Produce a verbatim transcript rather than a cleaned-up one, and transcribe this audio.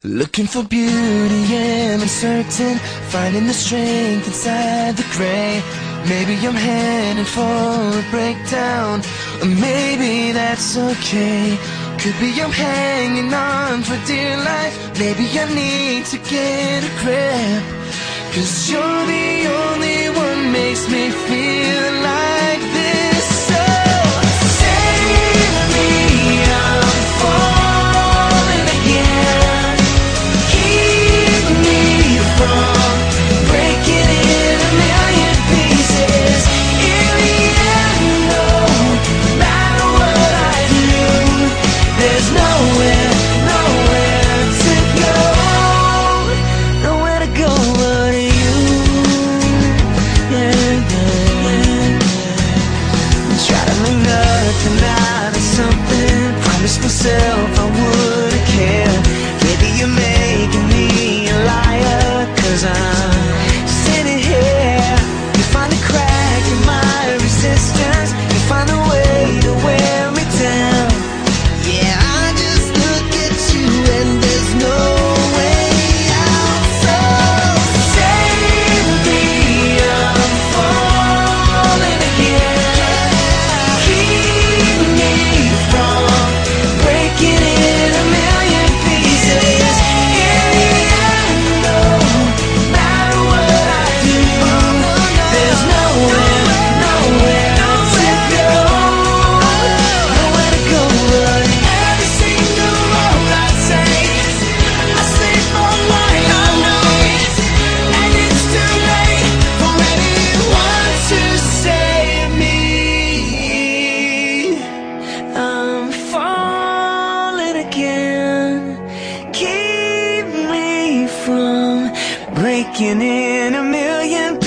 Looking for beauty and uncertain, finding the strength inside the gray. Maybe I'm headed for a breakdown, or maybe that's okay. Could be I'm hanging on for dear life. Maybe I need to get a grip, 'cause you're the only one makes me feel like this. So save me, I'm falling again. Keep me from breaking in a million pieces. In the end, no matter what I do, there's nowhere, nowhere to go, nowhere to go but you. Yeah, yeah. Try to make nothing out of something. Promised myself I wouldn't care. Maybe you're making me a liar, 'cause I'm sitting here. You find a crack in my resistance. You find a way to wear me down. Yeah, I just look at you and there's no way out. So save me, I'm falling again. Keep me from breaking in a million pieces. In the end, no matter what I do, there's nowhere, nowhere to go, nowhere to go but every single road I take, I sleep all night, I know it, and it's too late for anyone to save me. I'm falling again. Keep me from breaking in a million